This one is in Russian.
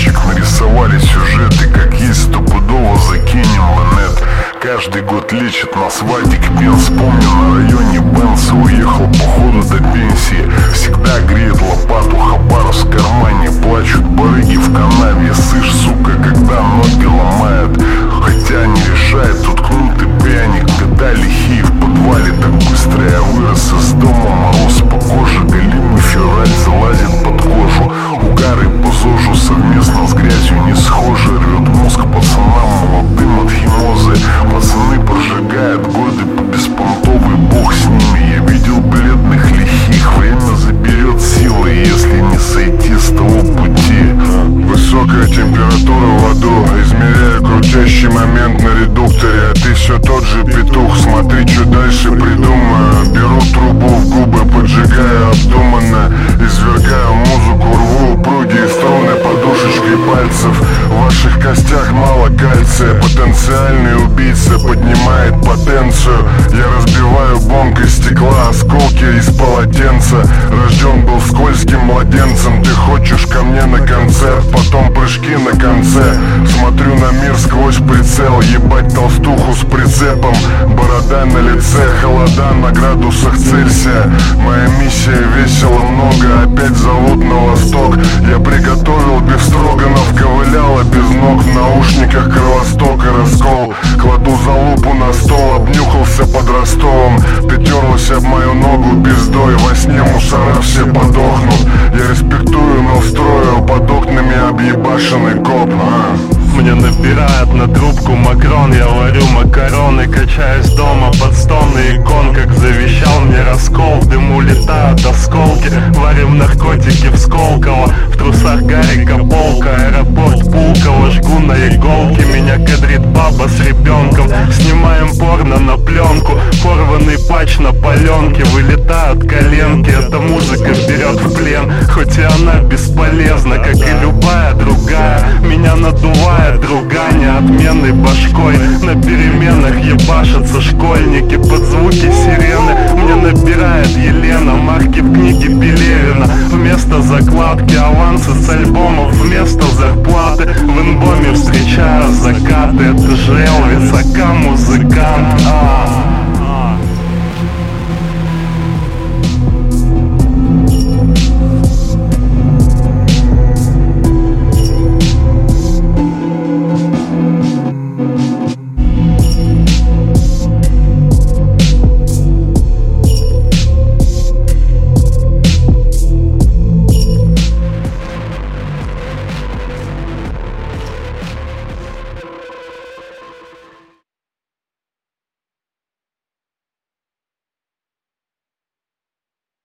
романчик, нарисовали сюжеты, как есть, стопудово закинем монет. Каждый год лечит нас Вадик Пенс. Помню, на районе Бенса уехал походу до пенсии. Всегда греет лопату, Хабаровск в кармане. Плачут барыги в канаве. Сышь, сука, когда ноги ломает. Хотя не решает, уткнутый пряник. Года лихие в подвале, так быстро я вырос из дома. Мороз по коже, голимый февраль залазит под кожу. Угары по зожу совместно с грязью не схожи. Рвет мозг пацанам молодым от химозы. Пацаны прожигают годы беспонтовый, бог с ними. Я видел бледных лихих, время заберет силы, если не сойти с того пути. Высокая температура в аду, измеряю крутящий момент на редукторе. А ты все тот же петух, смотри, что дальше придумаю. Беру трубу в губы, поджигаю обдуманно. Извергаю музыку, рву упругие струны подушечкой пальцев. В ваших костях мало кальция, потенциальный убийца поднимает потенцию. Я разбиваю бомбкой стекла осколки из полотенца. Рожден был скользким младенцем. Ты хочешь ко мне на концерт, потом прыжки на конце. Смотрю на мир сквозь прицел, ебать толстуху с прицепом. Борода на лице, холода на градусах Цельсия. Моя миссия весила много, опять зовут на восток. Я приготовил бефстроганов, ковыляла без ног. В наушниках кровосток и раскол. Кладу залупу на стол, обнюхался под Ростовом. Ты терлась об мою ногу пиздой, во сне мусора все подохнут. Я респектую, но строю под окнами объебашенный коп. Мне набирают на трубку Макрон. Я варю макароны, качаюсь дома под стоны икон. Как завещал мне Раскол, в дыму летают осколки. Варим наркотики в Сколково, в трусах Гарика Полка. Аэропорт Пулково, жгу на иголке. Меня кадрит баба с ребенком. Снимаем порно на пленку, порванный патч на паленке. Вылетают коленки, эта музыка берет в плен. Хоть и она бесполезна, как и любая другая. Меня надувает ругание отменной башкой. На переменах ебашатся школьники под звуки сирены. Мне набирает Елена марки в книге Пелевина. Вместо закладки авансы с альбомов, вместо зарплаты. В инбоме встречаю закаты. Это же Элвис, ака музыкант.